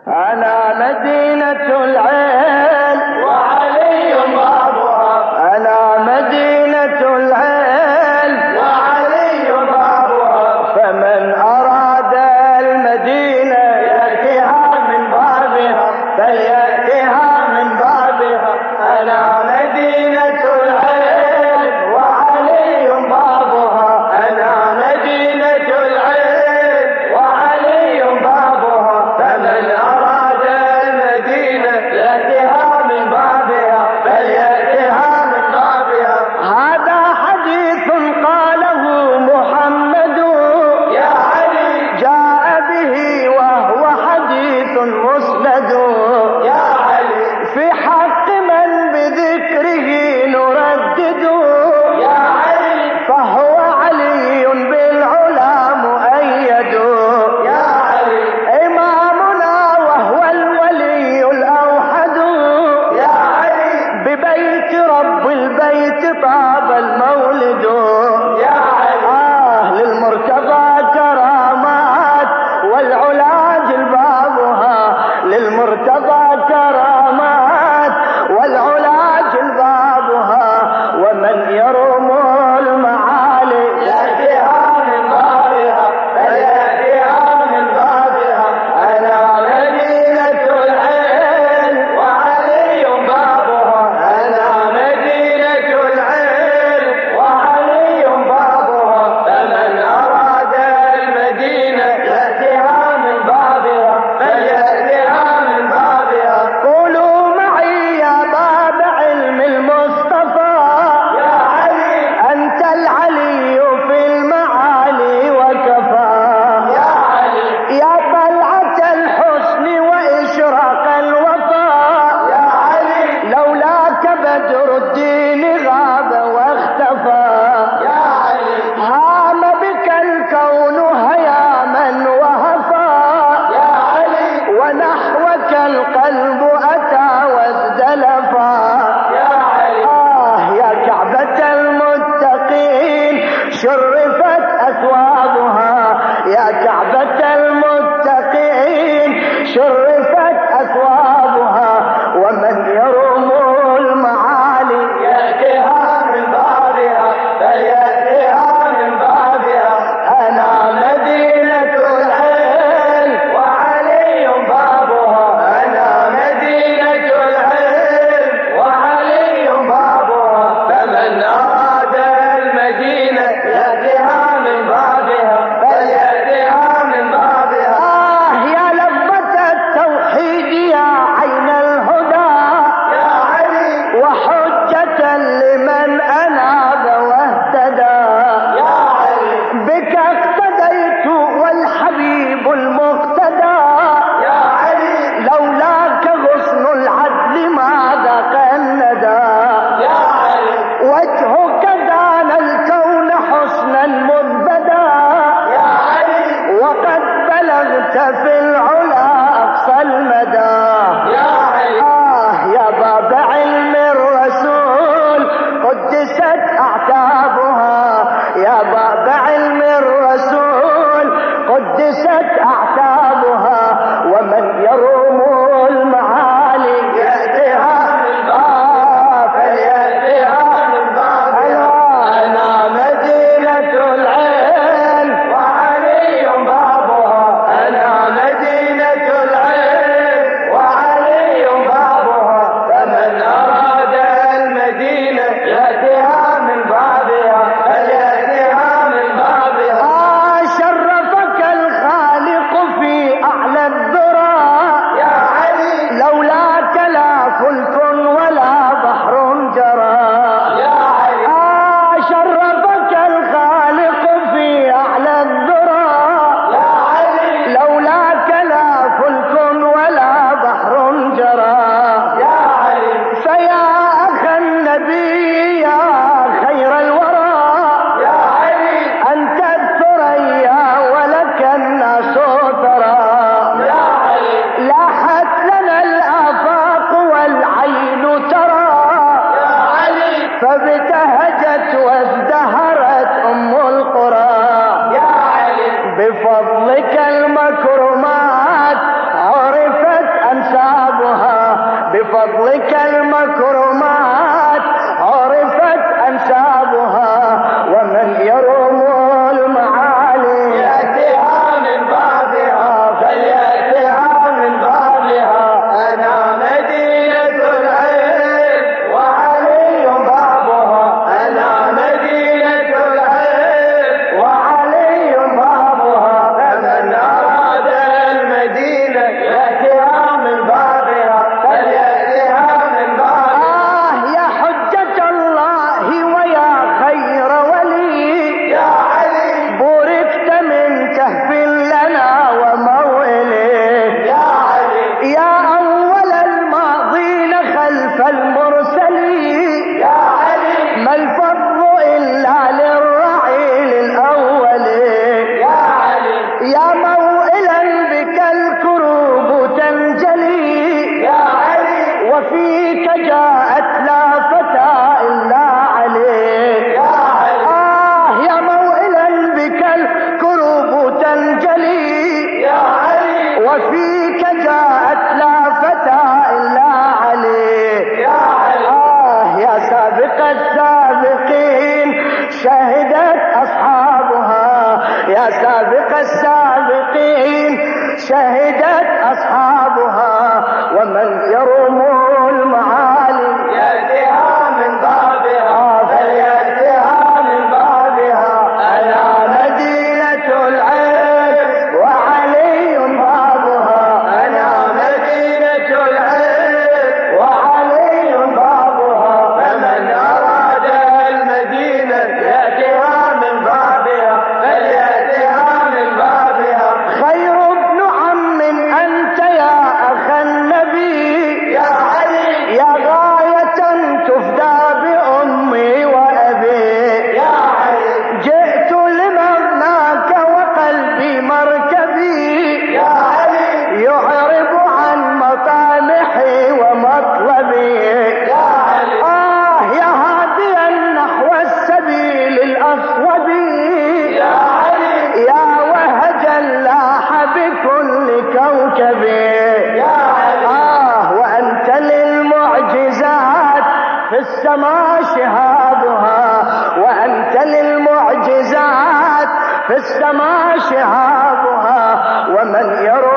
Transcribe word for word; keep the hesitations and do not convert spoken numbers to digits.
أنا مدينة العين وعلي بابها، أنا مدينة العين وعلي بابها، فمن أراد المدينة يأتيها من بابها، فليأتيها من بابها. أنا مدينة العين وعلي بابها، أنا مدينة العين وعلي بابها، فمن أراد المدينة يأتيها من بابها، فليأتيها من بابها. هذا حديث قاله محمد يا علي، جاء به وهو حديث مسند يا علي، في حق من بذكره نردد يا علي، فهو علي بالعلا مؤيد يا علي، إمامنا وهو الولي الأوحد يا علي، ببيت رب البيت طاب المولد يا علي. آه للمرتضى كرامات والعلا جلبابها، للمرتضى كرامات والعلا جلبابها، ومن يروم المعالي يأتيها من بابها، فليأتيها من بابها. أنا مدينة العين وعلي بابها، أنا مدينة العين وعلي بابها، فمن أراد المدينة يأتيها من بابها، فليأتيها من بابها. قولوا معي يا باب علم المصطفى يا علي، أنت العلي في المعالي وكفى، يا علي، يا طلعة الحسن وإشراق الوفاء، يا علي، لولاك بدر الدين غاب واختفى، يا علي، هام بك الكون هياما وهفى، يا علي، ونحوك القلب أتى وازدلفا. يا علي. آه يا كعبة المتقين شرفت أثوابها، يا كعبة المتقين شرفت أثوابها، ومن يروم المعالي يأتيها من بابها، فليأتيها من بابها. أنا مدينة العين وعلي بابها، أنا مدينة العين وعلي بابها، فمن أراد المدينة يأتيها من بابها، فليأتيها من بابها. آه يا لبة بفضلك المكرمات عرفت أنسابها، ومن يروم المعالي يأتيها من بابها فليأتيها من بابها. أنا مدينة العلم وعلي بابها، أنا مدينة العلم وعلي بابها. فمن أراد المدينة يأتيها من بابها فليأتيها من بابها. آه يا حجة الله ويا خير ولي، يا علي بوركت من كهف لنا وموئله، يا علي يا أول الماضين خلف المرسلين، يا علي ما الفضل إلا للرعيل الأول، يا علي يا موئلا بك الكروب تنجلي، يا علي وفيك جاءت لا فتى إلا عليك. يا علي آه يا موئلا بك الكروب تنجلي، يا علي وفيك جاءت لا فتى إلا عليك. يا علي آه يا سابق السابقين شهدت أصحابها، يا سابق السابقين شهدت أصحابها، ومن يروم المعالي يأتيها من بابها فليأتيها من بابها. أنا مدينة العلم وعلي بابها، أنا مدينة العلم وعلي بابها. فمن أراد المدينة يأتيها من بابها فليأتيها من بابها. خير ابن عم أنت يا أخا النبي، يا علي يا غاية تفدى بأمي وأبي، يا علي جئت لمغناك وقلبي مركبي، يا علي يعرب عن مطامحي ومطلبي. يا علي آه يا هاديا نحو السبيل الأصوب، يا علي يا وهجا لاح بكل كوكب. يا علي آه وأنت للمعجزات في السماء شهابها، وأنت للمعجزات في السماء شهابها، ومن يروم